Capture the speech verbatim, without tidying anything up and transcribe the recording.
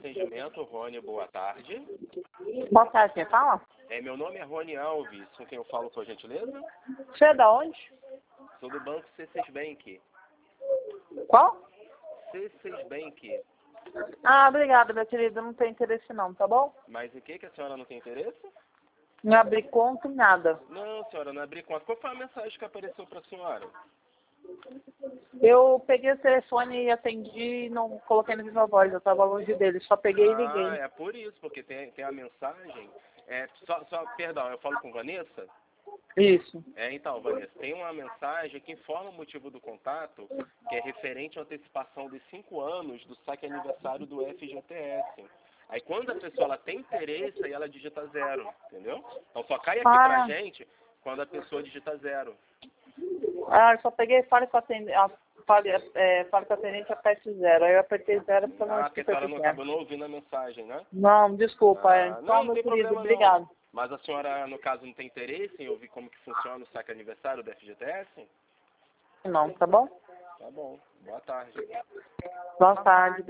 atendimento, Rony, boa tarde. Boa tarde, quem fala? É, meu nome é Rony Alves, com quem eu falo, por gentileza? Você é da onde? Sou do banco C seis Bank. Qual? C seis Bank. Ah, obrigada, meu querido. Não tem interesse não, tá bom? Mas em que que a senhora não tem interesse? Não abri conta em nada. Não, senhora, não abri conta. Qual foi a mensagem que apareceu para a senhora? Eu peguei o telefone e atendi e não coloquei no Viva Voz. Eu tava longe dele. Só peguei e liguei. Ah, é por isso, porque tem, tem a mensagem. É, só, só, perdão, eu falo com Vanessa? Isso. É, então, Vanessa, tem uma mensagem que informa o motivo do contato, que é referente à antecipação de cinco anos do saque aniversário do F G T S. Aí quando a pessoa ela tem interesse, aí ela digita zero, entendeu? Então só cai aqui Ah. pra gente quando a pessoa digita zero. Ah, eu só peguei e falei com a atendente. Fale, é, fale com a atendente, aperte zero. Aí eu apertei zero porque eu não Ah, porque a senhora não escutei. acabou não ouvindo a mensagem, né? Não, desculpa. Ah, é. Então, não, não meu tem querido, problema obrigado. não. Mas a senhora, no caso, não tem interesse em ouvir como que funciona o saque aniversário do F G T S? Não, tá bom? Tá bom. Boa tarde. Boa tarde.